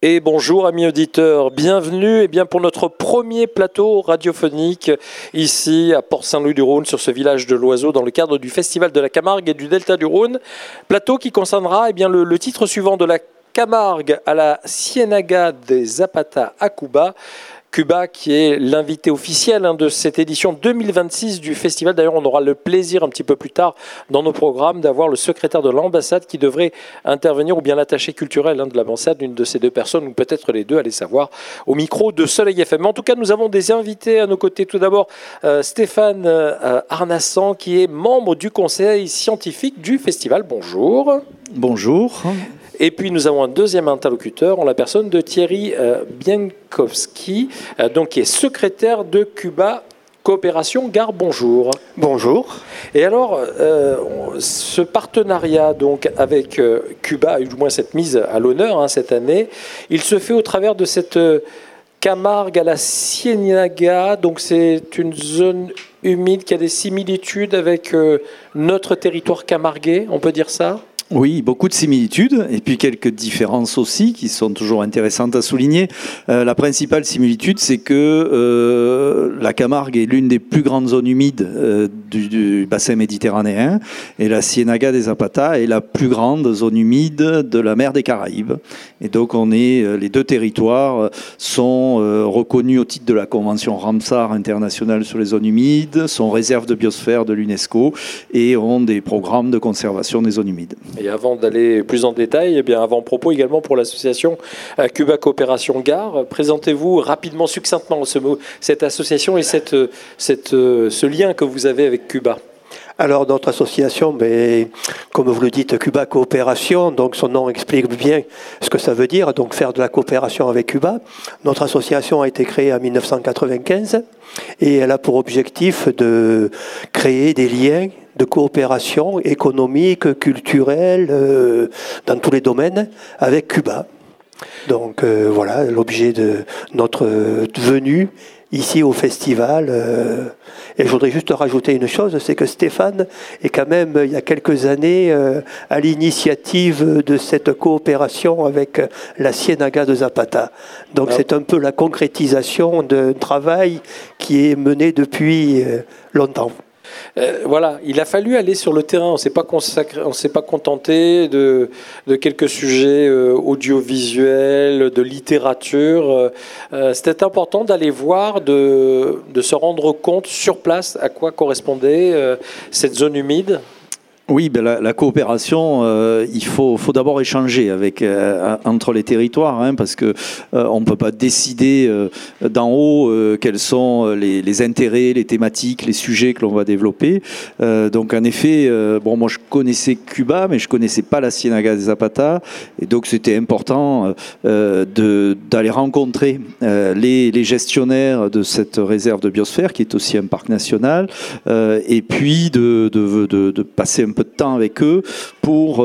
Et bonjour amis auditeurs, bienvenue pour notre premier plateau radiophonique ici à Port-Saint-Louis-du-Rhône sur ce village de l'Oiseau dans le cadre du Festival de la Camargue et du Delta du Rhône. Plateau qui concernera le titre suivant de la Camargue à la Ciénaga de Zapata à Cuba. Cuba qui est l'invité officiel de cette édition 2026 du festival. D'ailleurs, on aura le plaisir un petit peu plus tard dans nos programmes d'avoir le secrétaire de l'ambassade qui devrait intervenir, ou bien l'attaché culturel de l'ambassade, une de ces deux personnes, ou peut-être les deux, allez savoir, au micro de Soleil FM. En tout cas, nous avons des invités à nos côtés. Tout d'abord, Stéphane Arnassan, qui est membre du conseil scientifique du festival. Bonjour. Bonjour. Et puis nous avons un deuxième interlocuteur en la personne de Thierry Bienkowski, qui est secrétaire de Cuba Coopération Gare. Bonjour. Bonjour. Et alors, ce partenariat avec Cuba, du moins cette mise à l'honneur cette année, il se fait au travers de cette Camargue à la Ciénaga. Donc c'est une zone humide qui a des similitudes avec notre territoire camarguais, on peut dire ça ? Oui, beaucoup de similitudes et puis quelques différences aussi qui sont toujours intéressantes à souligner. La principale similitude, c'est que la Camargue est l'une des plus grandes zones humides du bassin méditerranéen et la Ciénaga de Zapata est la plus grande zone humide de la mer des Caraïbes. Et donc les deux territoires sont reconnus au titre de la Convention Ramsar internationale sur les zones humides, sont réserves de biosphère de l'UNESCO et ont des programmes de conservation des zones humides. Et avant d'aller plus en détail, avant-propos également pour l'association Cuba Coopération Gare. Présentez-vous rapidement, succinctement cette association et ce lien que vous avez avec Cuba. Alors notre association, comme vous le dites, Cuba Coopération, donc son nom explique bien ce que ça veut dire, donc faire de la coopération avec Cuba. Notre association a été créée en 1995 et elle a pour objectif de créer des liens de coopération économique, culturelle, dans tous les domaines, avec Cuba. Donc voilà l'objet de notre venue ici au festival. Et je voudrais juste rajouter une chose, c'est que Stéphane est quand même, il y a quelques années, à l'initiative de cette coopération avec la Ciénaga de Zapata. Donc c'est un peu la concrétisation d'un travail qui est mené depuis longtemps. Il a fallu aller sur le terrain. On ne s'est pas contenté de quelques sujets audiovisuels, de littérature. C'était important d'aller voir, de se rendre compte sur place à quoi correspondait cette zone humide. Oui, la coopération, il faut d'abord échanger entre les territoires, parce que on ne peut pas décider d'en haut quels sont les intérêts, les thématiques, les sujets que l'on va développer. Donc en effet, moi je connaissais Cuba, mais je connaissais pas la Ciénaga de Zapata, et donc c'était important d'aller rencontrer les gestionnaires de cette réserve de biosphère qui est aussi un parc national, et puis de passer un peu de temps avec eux pour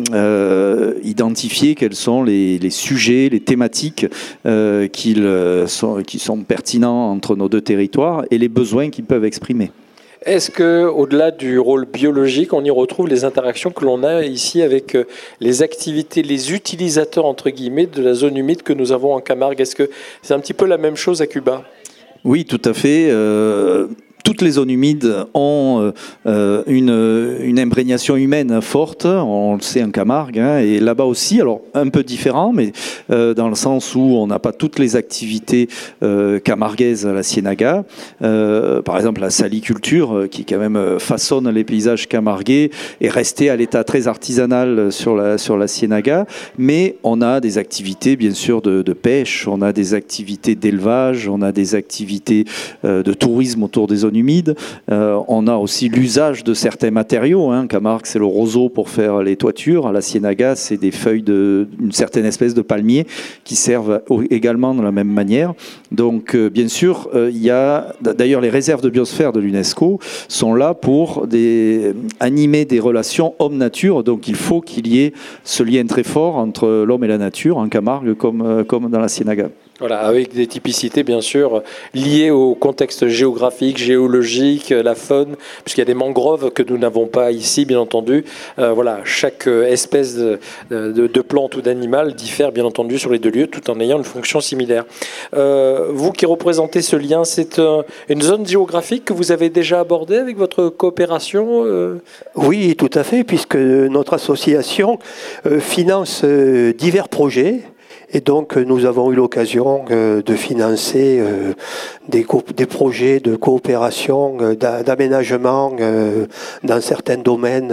identifier quels sont les sujets, les thématiques qui sont pertinents entre nos deux territoires et les besoins qu'ils peuvent exprimer. Est-ce qu'au-delà du rôle biologique, on y retrouve les interactions que l'on a ici avec les activités, les utilisateurs, entre guillemets, de la zone humide que nous avons en Camargue? Est-ce que c'est un petit peu la même chose à Cuba? Oui, tout à fait. Toutes les zones humides ont une imprégnation humaine forte, on le sait en Camargue, et là-bas aussi, alors un peu différent, mais dans le sens où on n'a pas toutes les activités camarguaises à la Ciénaga. Par exemple, la saliculture, qui quand même façonne les paysages camarguais, est restée à l'état très artisanal sur la Ciénaga, mais on a des activités, bien sûr, de pêche, on a des activités d'élevage, on a des activités de tourisme autour des zones humides. On a aussi l'usage de certains matériaux. Camargue, c'est le roseau pour faire les toitures. À la Ciénaga, c'est des feuilles d'une certaine espèce de palmier qui servent également de la même manière. Donc, bien sûr, il y a d'ailleurs les réserves de biosphère de l'UNESCO sont là pour animer des relations homme-nature. Donc, il faut qu'il y ait ce lien très fort entre l'homme et la nature en Camargue comme dans la Ciénaga. Voilà, avec des typicités bien sûr liées au contexte géographique, géologique, la faune, puisqu'il y a des mangroves que nous n'avons pas ici, bien entendu. Voilà, chaque espèce de plante ou d'animal diffère bien entendu sur les deux lieux, tout en ayant une fonction similaire. Vous qui représentez ce lien, c'est une zone géographique que vous avez déjà abordée avec votre coopération Oui, tout à fait, puisque notre association finance divers projets. Et donc, nous avons eu l'occasion de financer des projets de coopération, d'aménagement dans certains domaines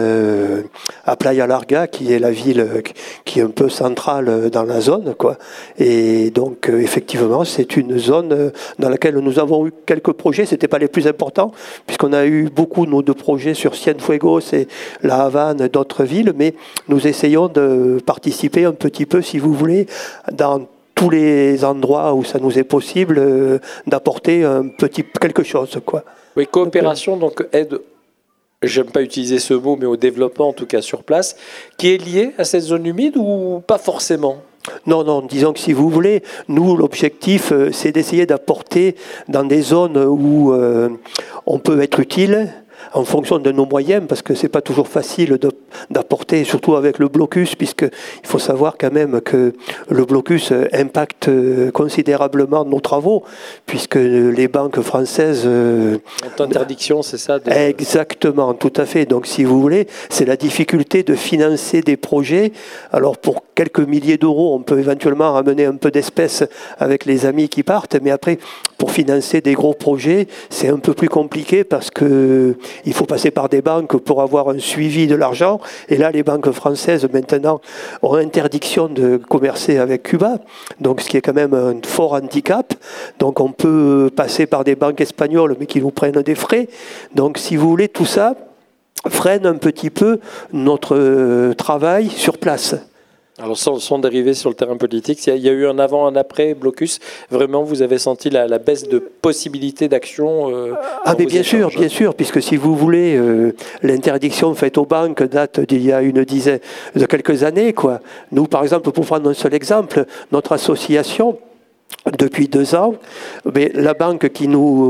à Playa Larga, qui est la ville qui est un peu centrale dans la zone, quoi. Et donc, effectivement, c'est une zone dans laquelle nous avons eu quelques projets. C'était pas les plus importants, puisqu'on a eu beaucoup de projets sur Cienfuegos et La Havane, d'autres villes, mais nous essayons de participer un petit peu, si vous voulez, dans tous les endroits où ça nous est possible d'apporter un petit quelque chose, quoi. Oui, coopération, donc aide, j'aime pas utiliser ce mot, mais au développement en tout cas sur place, qui est lié à cette zone humide ou pas forcément ? Non, disons que si vous voulez, nous, l'objectif, c'est d'essayer d'apporter dans des zones où on peut être utile, en fonction de nos moyens, parce que c'est pas toujours facile d'apporter, surtout avec le blocus, puisqu'il faut savoir quand même que le blocus impacte considérablement nos travaux, puisque les banques françaises... ont interdiction, c'est ça Exactement, tout à fait. Donc si vous voulez, c'est la difficulté de financer des projets. Alors pour quelques milliers d'euros, on peut éventuellement ramener un peu d'espèces avec les amis qui partent, mais après, pour financer des gros projets, c'est un peu plus compliqué parce que il faut passer par des banques pour avoir un suivi de l'argent. Et là, les banques françaises, maintenant, ont interdiction de commercer avec Cuba. Donc, ce qui est quand même un fort handicap. Donc, on peut passer par des banques espagnoles, mais qui nous prennent des frais. Donc, si vous voulez, tout ça freine un petit peu notre travail sur place. Alors sans dériver sur le terrain politique, il y a eu un avant, un après blocus. Vraiment, vous avez senti la baisse de possibilités d'action mais bien sûr, puisque si vous voulez, l'interdiction faite aux banques date d'il y a de quelques années, quoi. Nous, par exemple, pour prendre un seul exemple, notre association, depuis 2 ans, mais la banque qui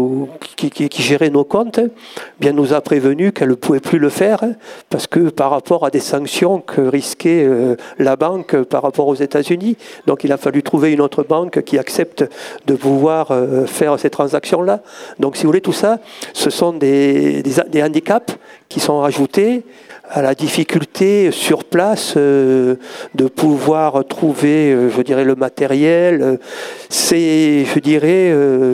gérait nos comptes bien nous a prévenu qu'elle ne pouvait plus le faire parce que par rapport à des sanctions que risquait la banque par rapport aux États-Unis. Donc il a fallu trouver une autre banque qui accepte de pouvoir faire ces transactions-là. Donc si vous voulez, tout ça, ce sont des handicaps qui sont rajoutés à la difficulté sur place de pouvoir trouver, je dirais, le matériel. C'est, je dirais,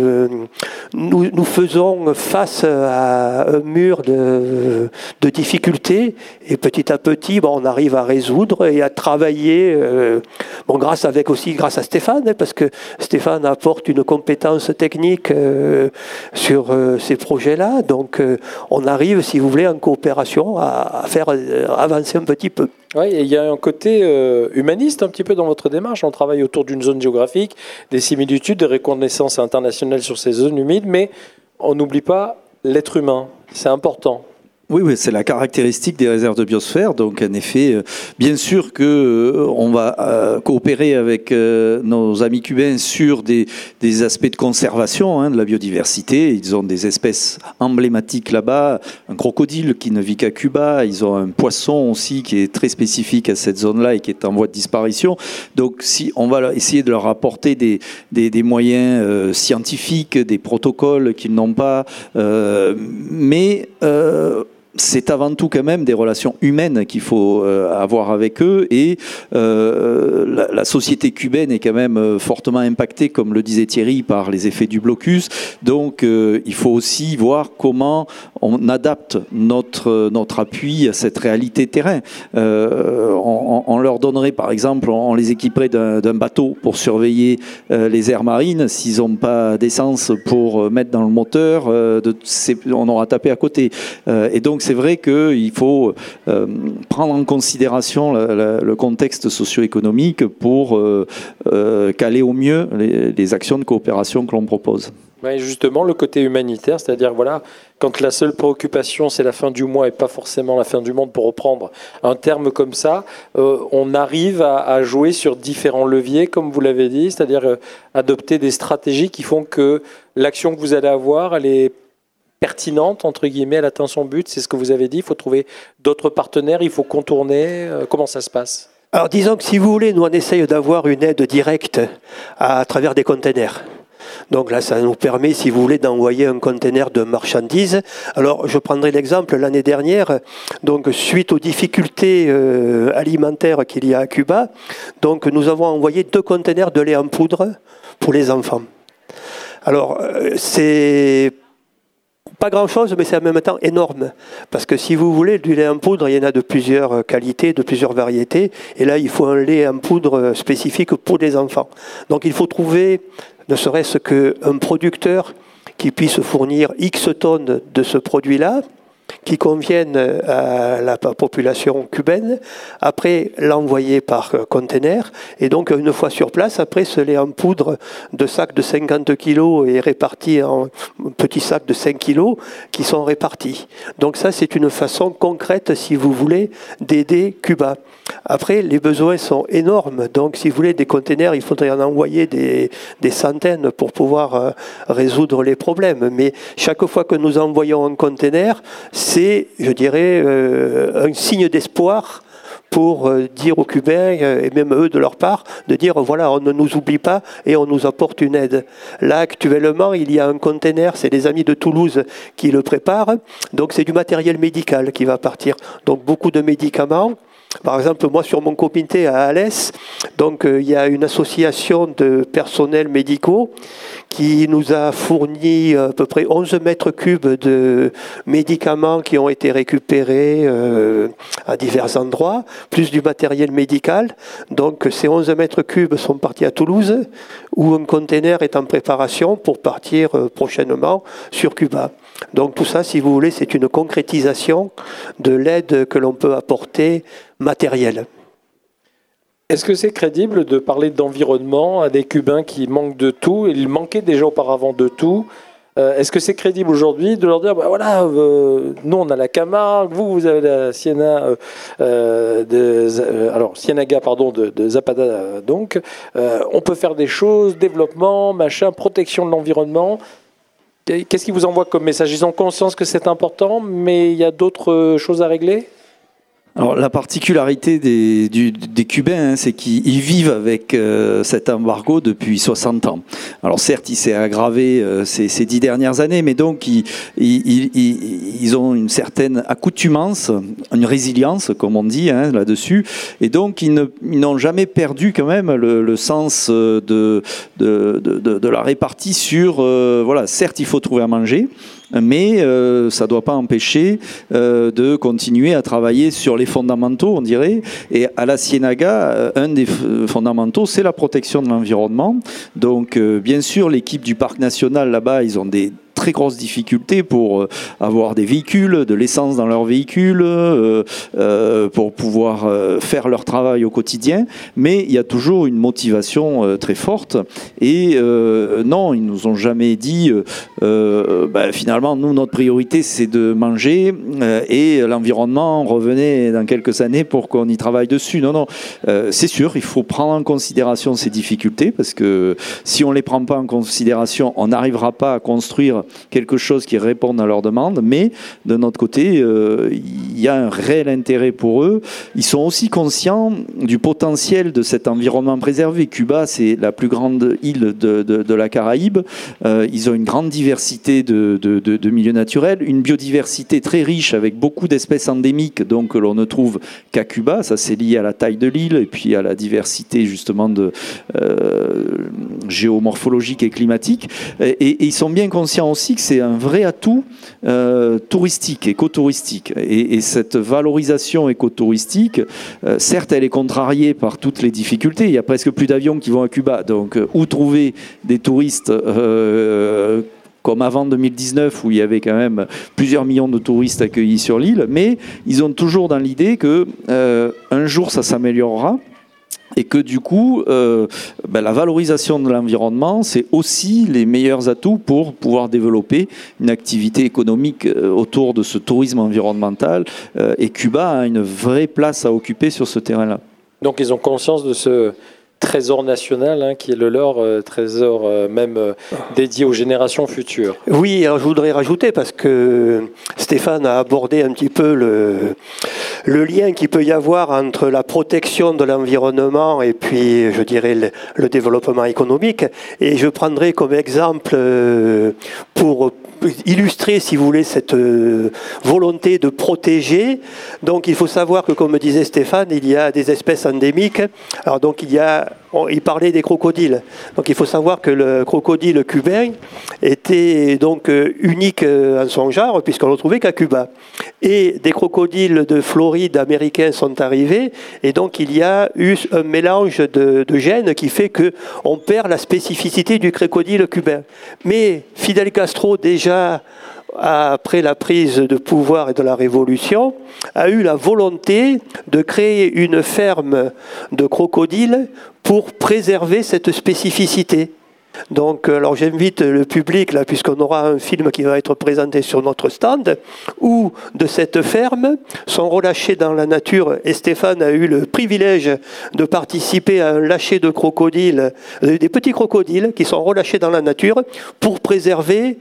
nous faisons face à un mur de difficultés et petit à petit, on arrive à résoudre et à travailler. Grâce à Stéphane, parce que Stéphane apporte une compétence technique sur ces projets-là. Donc, on arrive, si vous voulez, en coopération à faire avancer un petit peu. Oui, et il y a un côté humaniste un petit peu dans votre démarche. On travaille autour d'une zone géographique, des similitudes, des reconnaissances internationales sur ces zones humides, mais on n'oublie pas l'être humain. C'est important. Oui, c'est la caractéristique des réserves de biosphère. Donc, en effet, bien sûr que on va coopérer avec nos amis cubains sur des aspects de conservation de la biodiversité. Ils ont des espèces emblématiques là-bas. Un crocodile qui ne vit qu'à Cuba. Ils ont un poisson aussi qui est très spécifique à cette zone-là et qui est en voie de disparition. Donc, si on va essayer de leur apporter des moyens scientifiques, des protocoles qu'ils n'ont pas, mais c'est avant tout quand même des relations humaines qu'il faut avoir avec eux et la société cubaine est quand même fortement impactée, comme le disait Thierry, par les effets du blocus. Donc il faut aussi voir comment on adapte notre appui à cette réalité terrain. On leur donnerait par exemple, on les équiperait d'un bateau pour surveiller les aires marines. S'ils n'ont pas d'essence pour mettre dans le moteur, on aura tapé à côté. Et donc donc c'est vrai qu'il faut prendre en considération le contexte socio-économique pour caler au mieux les actions de coopération que l'on propose. Ouais, justement, le côté humanitaire, c'est-à-dire voilà, quand la seule préoccupation c'est la fin du mois et pas forcément la fin du monde, pour reprendre un terme comme ça, on arrive à jouer sur différents leviers, comme vous l'avez dit, c'est-à-dire adopter des stratégies qui font que l'action que vous allez avoir, elle est pertinente, entre guillemets, elle atteint son but, c'est ce que vous avez dit, il faut trouver d'autres partenaires, il faut contourner, comment ça se passe ? Alors disons que si vous voulez, nous on essaye d'avoir une aide directe à travers des containers. Donc là, ça nous permet, si vous voulez, d'envoyer un conteneur de marchandises. Alors, je prendrai l'exemple, l'année dernière, donc suite aux difficultés alimentaires qu'il y a à Cuba, donc nous avons envoyé 2 conteneurs de lait en poudre pour les enfants. Alors, c'est pas grand-chose, mais c'est en même temps énorme. Parce que si vous voulez, du lait en poudre, il y en a de plusieurs qualités, de plusieurs variétés. Et là, il faut un lait en poudre spécifique pour les enfants. Donc, il faut trouver ne serait-ce qu'un producteur qui puisse fournir X tonnes de ce produit-là, qui conviennent à la population cubaine, après l'envoyer par conteneur, et donc une fois sur place, après ce lait en poudre de sacs de 50 kg est réparti en petits sacs de 5 kg qui sont répartis. Donc ça, c'est une façon concrète, si vous voulez, d'aider Cuba. Après, les besoins sont énormes, donc si vous voulez des conteneurs, il faudrait en envoyer des centaines pour pouvoir résoudre les problèmes. Mais chaque fois que nous envoyons un conteneur, c'est, je dirais, un signe d'espoir pour dire aux Cubains, et même eux de leur part, de dire voilà, on ne nous oublie pas et on nous apporte une aide. Là, actuellement, il y a un conteneur, c'est les amis de Toulouse qui le préparent, donc c'est du matériel médical qui va partir. Donc beaucoup de médicaments. Par exemple, moi, sur mon comité à Alès, donc il y a une association de personnels médicaux qui nous a fourni à peu près 11 mètres cubes de médicaments qui ont été récupérés à divers endroits, plus du matériel médical. Donc ces 11 mètres cubes sont partis à Toulouse, où un conteneur est en préparation pour partir prochainement sur Cuba. Donc tout ça, si vous voulez, c'est une concrétisation de l'aide que l'on peut apporter matérielle. Est-ce que c'est crédible de parler d'environnement à des Cubains qui manquent de tout? Il manquait déjà auparavant de tout. Est-ce que c'est crédible aujourd'hui de leur dire bah voilà, nous on a la Camargue, vous avez la Ciénaga de Zapata, donc on peut faire des choses, développement, machin, protection de l'environnement. Qu'est-ce qu'ils vous envoient comme message? Ils ont conscience que c'est important, mais il y a d'autres choses à régler? Alors, la particularité des Cubains, c'est qu'ils vivent avec cet embargo depuis 60 ans. Alors certes, il s'est aggravé ces 10 dernières années, mais donc ils ont une certaine accoutumance, une résilience, comme on dit là-dessus, et donc ils n'ont jamais perdu quand même le sens de la répartie sur, voilà, certes, il faut trouver à manger, mais ça ne doit pas empêcher de continuer à travailler sur les fondamentaux, on dirait. Et à la Ciénaga, un des fondamentaux, c'est la protection de l'environnement. Donc, bien sûr, l'équipe du Parc national, là-bas, ils ont des très grosses difficultés pour avoir des véhicules, de l'essence dans leurs véhicules, pour pouvoir faire leur travail au quotidien, mais il y a toujours une motivation très forte, et non, ils nous ont jamais dit finalement, nous, notre priorité, c'est de manger, et l'environnement, revenez dans quelques années pour qu'on y travaille dessus. Non, c'est sûr, il faut prendre en considération ces difficultés, parce que si on ne les prend pas en considération, on n'arrivera pas à construire quelque chose qui réponde à leurs demandes, mais de notre côté, il y a un réel intérêt pour eux. Ils sont aussi conscients du potentiel de cet environnement préservé. Cuba, c'est la plus grande île de la Caraïbe. Ils ont une grande diversité de milieux naturels, une biodiversité très riche avec beaucoup d'espèces endémiques, donc que l'on ne trouve qu'à Cuba. Ça, c'est lié à la taille de l'île et puis à la diversité justement géomorphologique et climatique. Et ils sont bien conscients aussi que c'est un vrai atout touristique, écotouristique. Et cette valorisation écotouristique, certes, elle est contrariée par toutes les difficultés. Il y a presque plus d'avions qui vont à Cuba. Donc, où trouver des touristes comme avant 2019 où il y avait quand même plusieurs millions de touristes accueillis sur l'île, mais ils ont toujours dans l'idée que un jour ça s'améliorera. Et que du coup, la valorisation de l'environnement, c'est aussi les meilleurs atouts pour pouvoir développer une activité économique autour de ce tourisme environnemental. Et Cuba a une vraie place à occuper sur ce terrain-là. Donc ils ont conscience de ce trésor national qui est le leur, trésor même dédié aux générations futures. Oui, alors je voudrais rajouter, parce que Stéphane a abordé un petit peu le lien qu'il peut y avoir entre la protection de l'environnement et puis, je dirais, le développement économique. Et je prendrai comme exemple, pour illustrer, si vous voulez, cette volonté de protéger. Donc il faut savoir que, comme disait Stéphane, il y a des espèces endémiques. Alors donc il parlait des crocodiles. Donc il faut savoir que le crocodile cubain était donc unique en son genre, puisqu'on ne le trouvait qu'à Cuba. Et des crocodiles de Floride américains sont arrivés, et donc il y a eu un mélange de gènes qui fait qu'on perd la spécificité du crocodile cubain. Mais Fidel Castro, déjà après la prise de pouvoir et de la révolution, a eu la volonté de créer une ferme de crocodiles pour préserver cette spécificité. Donc, alors j'invite le public, là, puisqu'on aura un film qui va être présenté sur notre stand, où de cette ferme sont relâchés dans la nature, et Stéphane a eu le privilège de participer à un lâcher de crocodiles, des petits crocodiles qui sont relâchés dans la nature pour préserver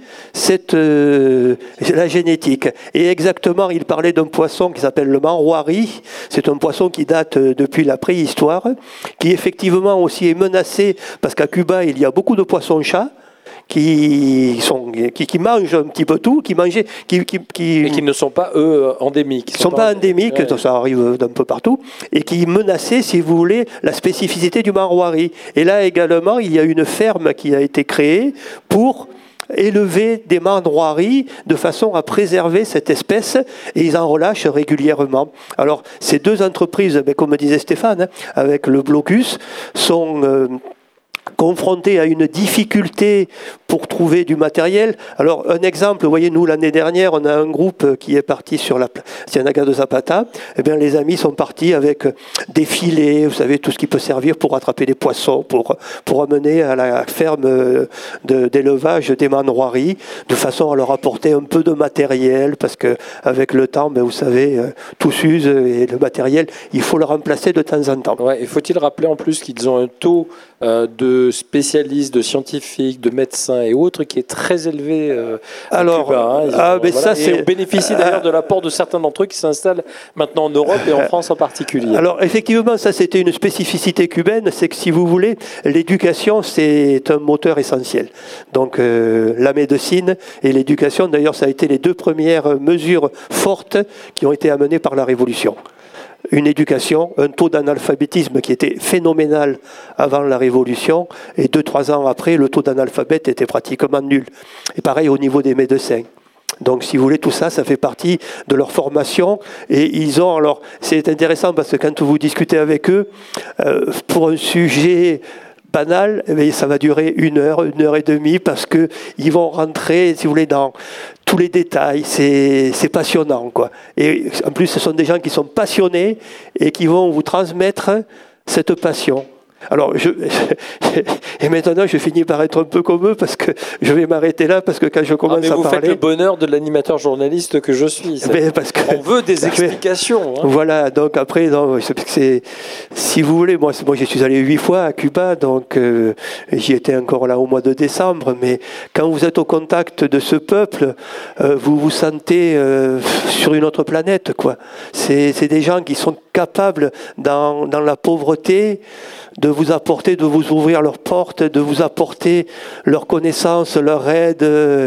la génétique. Et exactement, il parlait d'un poisson qui s'appelle le manroari. C'est un poisson qui date depuis la préhistoire, qui effectivement aussi est menacé, parce qu'à Cuba, il y a beaucoup de poissons-chats qui mangent un petit peu tout, et qui ne sont pas, eux, endémiques. Ils ne sont pas endémiques, ouais. Ça arrive d'un peu partout, et qui menaçaient, si vous voulez, la spécificité du manroari. Et là également, il y a une ferme qui a été créée pour élever des manroiries de façon à préserver cette espèce, et ils en relâchent régulièrement. Alors, ces deux entreprises, comme disait Stéphane, avec le blocus, sont confrontés à une difficulté pour trouver du matériel. Alors, un exemple, vous voyez, nous, l'année dernière, on a un groupe qui est parti sur la Ciénaga de Zapata. Eh bien, les amis sont partis avec des filets, vous savez, tout ce qui peut servir pour attraper des poissons, pour amener à la ferme d'élevage des manroiries, de façon à leur apporter un peu de matériel, parce qu'avec le temps, vous savez, tout s'use, et le matériel, il faut le remplacer de temps en temps. Ouais, et faut-il rappeler en plus qu'ils ont un taux de spécialistes, de scientifiques, de médecins et autres qui est très élevé à Cuba. Ça, on bénéficie d'ailleurs de l'apport de certains d'entre eux qui s'installent maintenant en Europe et en France en particulier. Alors effectivement, ça c'était une spécificité cubaine, c'est que si vous voulez, l'éducation c'est un moteur essentiel. Donc la médecine et l'éducation, d'ailleurs ça a été les deux premières mesures fortes qui ont été amenées par la Révolution. Une éducation, un taux d'analphabétisme qui était phénoménal avant la Révolution, et 2-3 ans après, le taux d'analphabète était pratiquement nul. Et pareil au niveau des médecins. Donc, si vous voulez, tout ça, ça fait partie de leur formation. Et ils ont, alors, c'est intéressant parce que quand vous discutez avec eux, pour un sujet banal, ça va durer 1 heure, 1 heure et demie, parce qu'ils vont rentrer, si vous voulez, dans tous les détails. C'est passionnant, quoi. Et en plus, ce sont des gens qui sont passionnés et qui vont vous transmettre cette passion. Alors, et maintenant, je finis par être un peu comme eux, parce que je vais m'arrêter là, parce que quand je commence à parler... Vous faites le bonheur de l'animateur journaliste que je suis. On veut des explications. Voilà, donc après, si vous voulez, moi je suis allé 8 fois à Cuba, donc j'y étais encore là au mois de décembre, mais quand vous êtes au contact de ce peuple, vous vous sentez sur une autre planète, quoi. C'est des gens qui sont capables, dans la pauvreté, de vous apporter, de vous ouvrir leurs portes, de vous apporter leur connaissance, leur aide,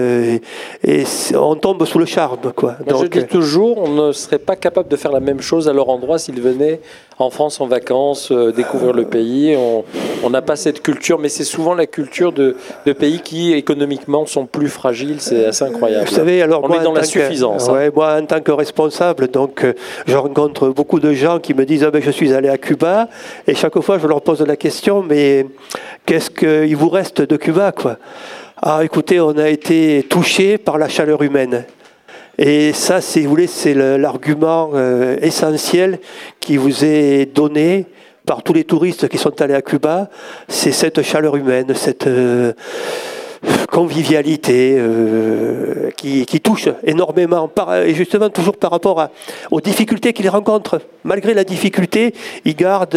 et on tombe sous le charme, quoi. Donc, je dis toujours, on ne serait pas capable de faire la même chose à leur endroit s'ils venaient en France en vacances, découvrir le pays. On n'a pas cette culture, mais c'est souvent la culture de pays qui économiquement sont plus fragiles. C'est assez incroyable. Vous savez, alors on est dans la suffisance. Moi, en tant que responsable, donc, je rencontre beaucoup de gens qui me disent je suis allé à Cuba, et chaque fois je leur pose la question, mais qu'est-ce qu'il vous reste de Cuba, quoi? Ah, écoutez, on a été touché par la chaleur humaine. Et ça, si vous voulez, c'est l'argument essentiel qui vous est donné par tous les touristes qui sont allés à Cuba. C'est cette chaleur humaine, cette convivialité qui touche énormément, et justement toujours par rapport aux difficultés qu'ils rencontrent. Malgré la difficulté, ils gardent...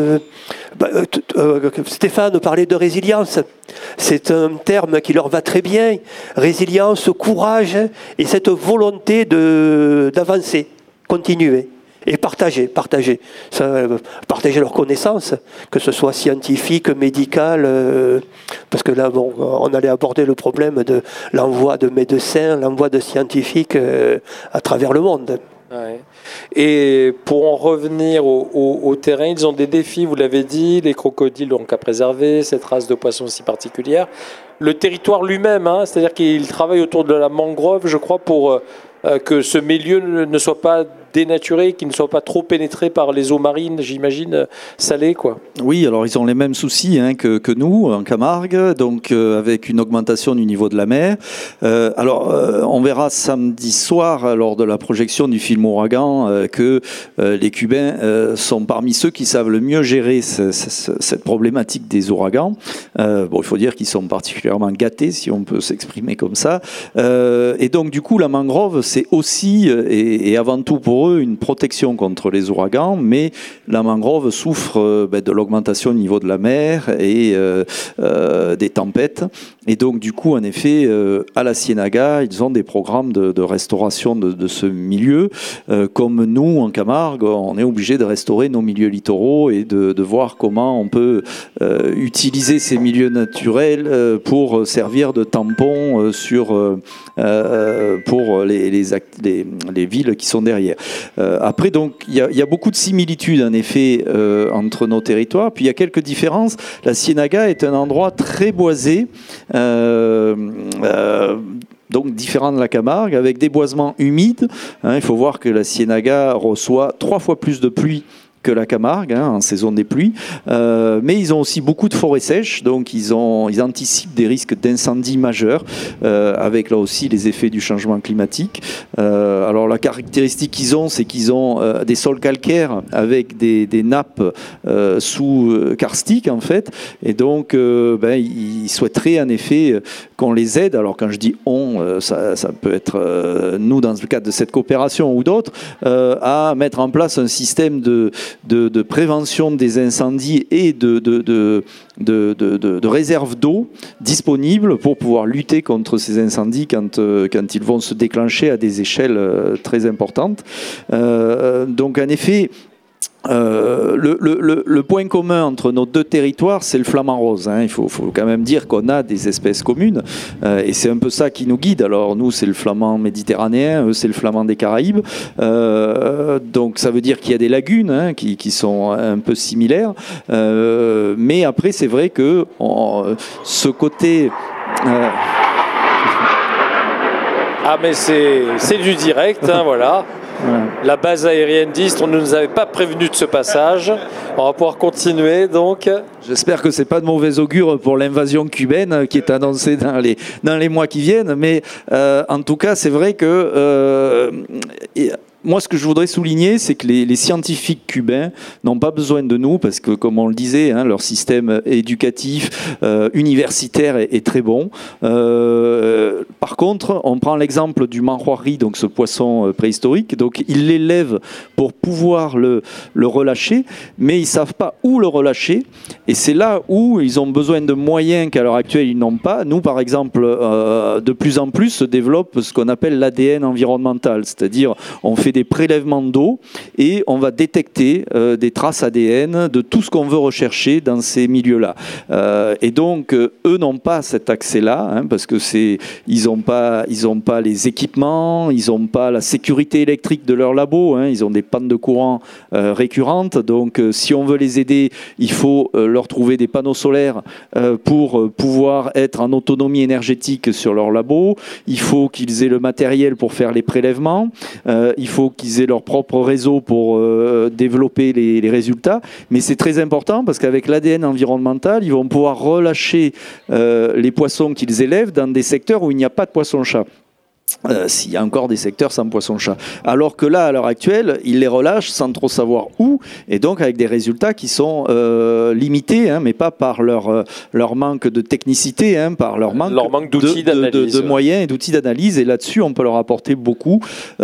Stéphane parlait de résilience. C'est un terme qui leur va très bien. Résilience, courage et cette volonté d'avancer, continuer. Et partager leurs connaissances, que ce soit scientifique, médical, parce que là, bon, on allait aborder le problème de l'envoi de médecins, l'envoi de scientifiques à travers le monde. Ouais. Et pour en revenir au terrain, ils ont des défis, vous l'avez dit, les crocodiles donc à préserver, cette race de poissons si particulière. Le territoire lui-même, c'est-à-dire qu'ils travaillent autour de la mangrove, je crois, pour que ce milieu ne soit pas dénaturé, qu'il ne soit pas trop pénétré par les eaux marines, j'imagine, salées, quoi. Oui, alors ils ont les mêmes soucis que nous, en Camargue, donc avec une augmentation du niveau de la mer. On verra samedi soir, lors de la projection du film Ouragan, que les Cubains sont parmi ceux qui savent le mieux gérer cette problématique des ouragans. Il faut dire qu'ils sont particulièrement gâtés, si on peut s'exprimer comme ça. Et donc, du coup, la mangrove, c'est aussi, et avant tout pour eux, une protection contre les ouragans, mais la mangrove souffre de l'augmentation du niveau de la mer et des tempêtes. Et donc, du coup, en effet, à la Ciénaga, ils ont des programmes de restauration de ce milieu. Comme nous, en Camargue, on est obligé de restaurer nos milieux littoraux et de voir comment on peut utiliser ces milieux naturels pour servir de tampon pour les villes qui sont derrière. Après, donc, il y a beaucoup de similitudes, en effet, entre nos territoires. Puis, il y a quelques différences. La Ciénaga est un endroit très boisé, donc différent de la Camargue, avec des boisements humides. Il faut voir que la Ciénaga reçoit 3 fois plus de pluie que la Camargue, en saison des pluies, mais ils ont aussi beaucoup de forêts sèches, donc ils anticipent des risques d'incendie majeurs, avec là aussi les effets du changement climatique. Alors la caractéristique qu'ils ont, c'est qu'ils ont des sols calcaires avec des nappes sous-karstiques en fait, et donc ils souhaiteraient en effet qu'on les aide. Alors quand je dis on, ça peut être nous dans le cadre de cette coopération ou d'autres, à mettre en place un système de prévention des incendies et de réserve d'eau disponible pour pouvoir lutter contre ces incendies quand ils vont se déclencher à des échelles très importantes. Donc en effet, le point commun entre nos deux territoires, c'est le flamand rose. Il faut quand même dire qu'on a des espèces communes, et c'est un peu ça qui nous guide. Alors nous, c'est le flamand méditerranéen, eux, c'est le flamand des Caraïbes. Donc ça veut dire qu'il y a des lagunes qui sont un peu similaires. Mais après, c'est vrai que ce côté... Ah mais c'est du direct, voilà. La base aérienne d'Istres, on ne nous avait pas prévenu de ce passage. On va pouvoir continuer donc. J'espère que c'est pas de mauvais augure pour l'invasion cubaine qui est annoncée dans les mois qui viennent. Mais en tout cas, c'est vrai que moi, ce que je voudrais souligner, c'est que les scientifiques cubains n'ont pas besoin de nous parce que, comme on le disait, leur système éducatif, universitaire est très bon. Par contre, on prend l'exemple du manhuari, donc ce poisson préhistorique. Donc, ils l'élèvent pour pouvoir le relâcher, mais ils ne savent pas où le relâcher. Et c'est là où ils ont besoin de moyens qu'à l'heure actuelle, ils n'ont pas. Nous, par exemple, de plus en plus se développe ce qu'on appelle l'ADN environnemental, c'est-à-dire on fait des prélèvements d'eau et on va détecter des traces ADN de tout ce qu'on veut rechercher dans ces milieux-là. Et donc, eux n'ont pas cet accès-là, parce que ils n'ont pas les équipements, ils n'ont pas la sécurité électrique de leur labo, ils ont des pannes de courant récurrentes. Donc, si on veut les aider, il faut leur trouver des panneaux solaires pour pouvoir être en autonomie énergétique sur leur labo. Il faut qu'ils aient le matériel pour faire les prélèvements. Il faut faut qu'ils aient leur propre réseau pour développer les résultats. Mais c'est très important parce qu'avec l'ADN environnemental, ils vont pouvoir relâcher les poissons qu'ils élèvent dans des secteurs où il n'y a pas de poisson-chat. S'il y a encore des secteurs sans poisson-chat. Alors que là, à l'heure actuelle, ils les relâchent sans trop savoir où, et donc avec des résultats qui sont limités, mais pas par leur manque de technicité, par leur manque d'outils d'analyse, de moyens et d'outils d'analyse. Et là-dessus, on peut leur apporter beaucoup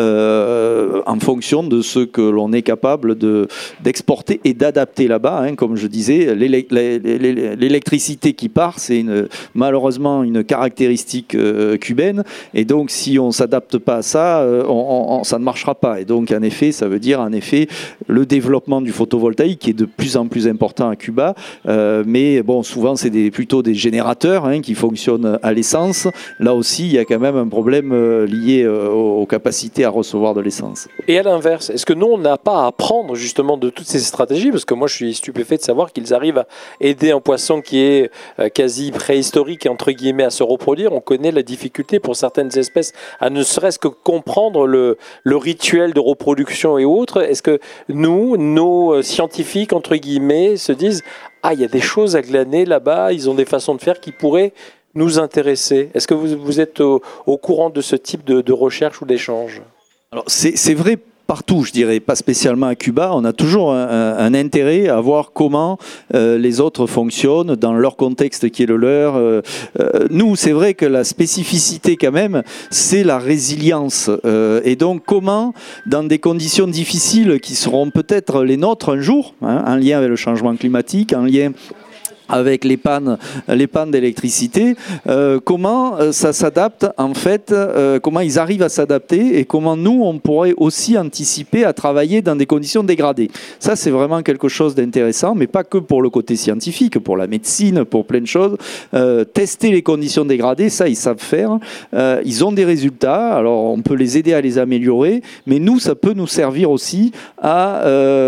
en fonction de ce que l'on est capable d'exporter et d'adapter là-bas. Comme je disais, l'électricité qui part, c'est malheureusement une caractéristique cubaine, et donc si on ne s'adapte pas à ça, ça ne marchera pas. Et donc, en effet, ça veut dire le développement du photovoltaïque qui est de plus en plus important à Cuba. Mais bon, souvent, c'est plutôt des générateurs qui fonctionnent à l'essence. Là aussi, il y a quand même un problème lié aux capacités à recevoir de l'essence. Et à l'inverse, est-ce que nous, on n'a pas à apprendre justement de toutes ces stratégies? Parce que moi, je suis stupéfait de savoir qu'ils arrivent à aider un poisson qui est quasi préhistorique, entre guillemets, à se reproduire. On connaît la difficulté pour certaines espèces à ne serait-ce que comprendre le rituel de reproduction et autres. Est-ce que nous, nos scientifiques, entre guillemets, se disent « Ah, il y a des choses à glaner là-bas, ils ont des façons de faire qui pourraient nous intéresser ». Est-ce que vous êtes au courant de ce type de recherche ou d'échange? Alors, c'est vrai partout, je dirais, pas spécialement à Cuba. On a toujours un intérêt à voir comment les autres fonctionnent dans leur contexte qui est le leur. Nous, c'est vrai que la spécificité quand même, c'est la résilience. Et donc, comment, dans des conditions difficiles qui seront peut-être les nôtres un jour, en lien avec le changement climatique, en lien avec les pannes d'électricité, comment ça s'adapte en fait, comment ils arrivent à s'adapter et comment nous on pourrait aussi anticiper à travailler dans des conditions dégradées. Ça c'est vraiment quelque chose d'intéressant, mais pas que pour le côté scientifique, pour la médecine, pour plein de choses. Tester les conditions dégradées, ça ils savent faire. Ils ont des résultats, alors on peut les aider à les améliorer, mais nous ça peut nous servir aussi à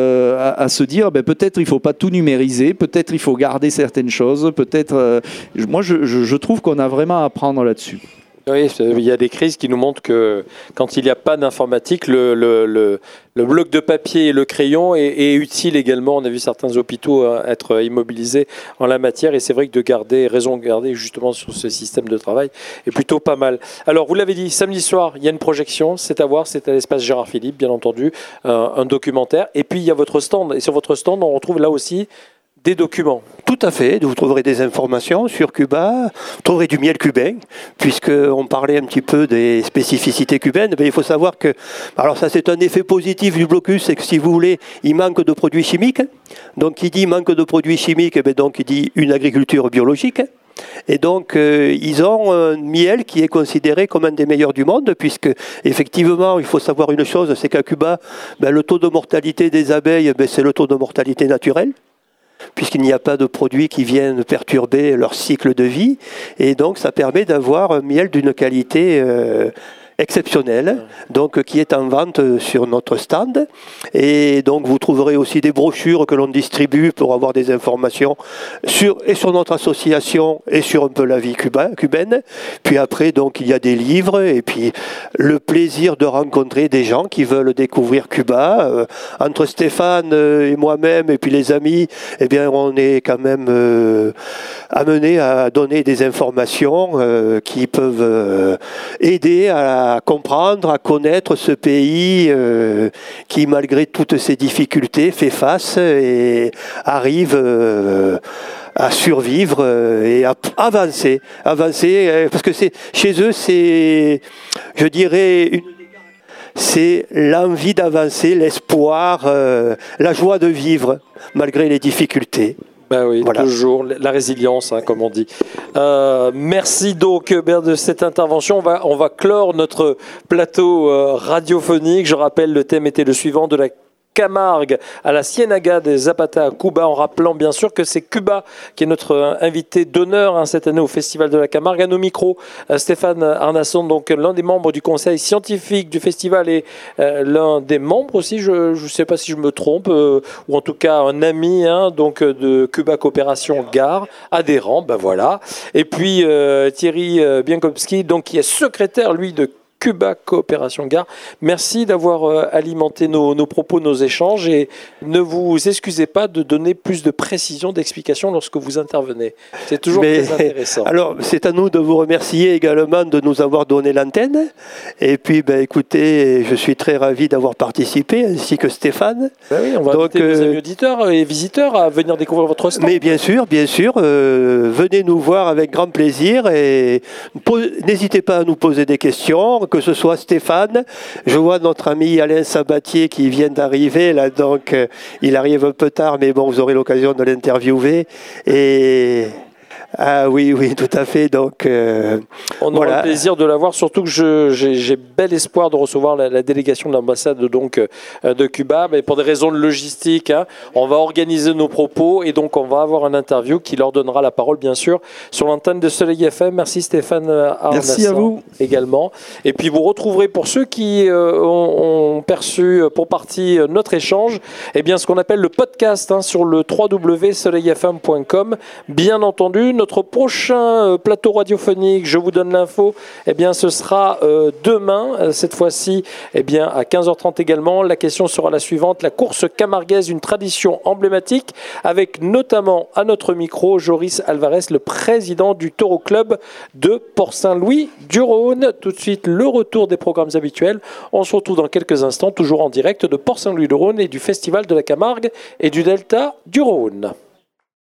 se dire peut-être il faut pas tout numériser, peut-être il faut garder certaines choses, peut-être. Moi, je trouve qu'on a vraiment à apprendre là-dessus. Oui, il y a des crises qui nous montrent que quand il n'y a pas d'informatique, le bloc de papier et le crayon est utile également. On a vu certains hôpitaux être immobilisés en la matière, et c'est vrai que raison de garder justement sur ce système de travail est plutôt pas mal. Alors, vous l'avez dit, samedi soir, il y a une projection, c'est à voir, c'est à l'espace Gérard Philippe, bien entendu, un documentaire. Et puis, il y a votre stand, et sur votre stand, on retrouve là aussi des documents. Tout à fait, vous trouverez des informations sur Cuba, vous trouverez du miel cubain, puisqu'on parlait un petit peu des spécificités cubaines. Il faut savoir que, alors ça c'est un effet positif du blocus, c'est que si vous voulez, il manque de produits chimiques. Donc qui dit manque de produits chimiques, donc il dit une agriculture biologique. Et donc, ils ont un miel qui est considéré comme un des meilleurs du monde, puisque, effectivement, il faut savoir une chose, c'est qu'à Cuba, le taux de mortalité des abeilles, c'est le taux de mortalité naturel, puisqu'il n'y a pas de produits qui viennent perturber leur cycle de vie. Et donc, ça permet d'avoir un miel d'une qualité exceptionnelle, donc qui est en vente sur notre stand. Et donc vous trouverez aussi des brochures que l'on distribue pour avoir des informations sur notre association et sur un peu la vie cubaine. Puis après, donc il y a des livres et puis le plaisir de rencontrer des gens qui veulent découvrir Cuba. Entre Stéphane et moi-même et puis les amis, eh bien on est quand même amenés à donner des informations qui peuvent aider à comprendre, à connaître ce pays qui, malgré toutes ses difficultés, fait face et arrive à survivre et à avancer, parce que chez eux, c'est, je dirais, c'est l'envie d'avancer, l'espoir, la joie de vivre, malgré les difficultés. Ben oui, voilà. Toujours la résilience, comme on dit. Merci donc de cette intervention. On va clore notre plateau radiophonique. Je rappelle, le thème était le suivant: de la Camargue à la Ciénaga des Zapata à Cuba, en rappelant bien sûr que c'est Cuba qui est notre invité d'honneur cette année au Festival de la Camargue. À nos micros, Stéphane Arnasson, donc l'un des membres du conseil scientifique du festival et l'un des membres aussi, je ne sais pas si je me trompe, ou en tout cas un ami donc de Cuba Coopération Gare, adhérent, voilà. Et puis Thierry Biankowski, donc qui est secrétaire lui de Cuba Coopération Gare. Merci d'avoir alimenté nos propos, nos échanges, et ne vous excusez pas de donner plus de précision, d'explication lorsque vous intervenez. C'est toujours très intéressant. Alors, c'est à nous de vous remercier également de nous avoir donné l'antenne. Et puis, écoutez, je suis très ravi d'avoir participé, ainsi que Stéphane. Oui, on va inviter nos amis auditeurs et visiteurs à venir découvrir votre stand. Mais bien sûr, venez nous voir avec grand plaisir et n'hésitez pas à nous poser des questions, que ce soit Stéphane. Je vois notre ami Alain Sabatier qui vient d'arriver, là, donc il arrive un peu tard, mais bon, vous aurez l'occasion de l'interviewer. Et... Ah oui, tout à fait. Donc, on aura le plaisir de l'avoir, surtout que j'ai bel espoir de recevoir la délégation de l'ambassade de Cuba, mais pour des raisons de logistique, on va organiser nos propos et donc on va avoir un interview qui leur donnera la parole, bien sûr, sur l'antenne de Soleil FM. Merci Stéphane Arnassan. Merci à vous Également. Et puis vous retrouverez, pour ceux qui ont perçu pour partie notre échange, ce qu'on appelle le podcast sur le www.soleilfm.com. Bien entendu, notre prochain plateau radiophonique, je vous donne l'info, ce sera demain, cette fois-ci à 15h30 également. La question sera la suivante: la course camarguaise, une tradition emblématique, avec notamment à notre micro Joris Alvarez, le président du Taureau Club de Port-Saint-Louis-du-Rhône. Tout de suite, le retour des programmes habituels. On se retrouve dans quelques instants, toujours en direct de Port-Saint-Louis-du-Rhône et du Festival de la Camargue et du Delta du Rhône.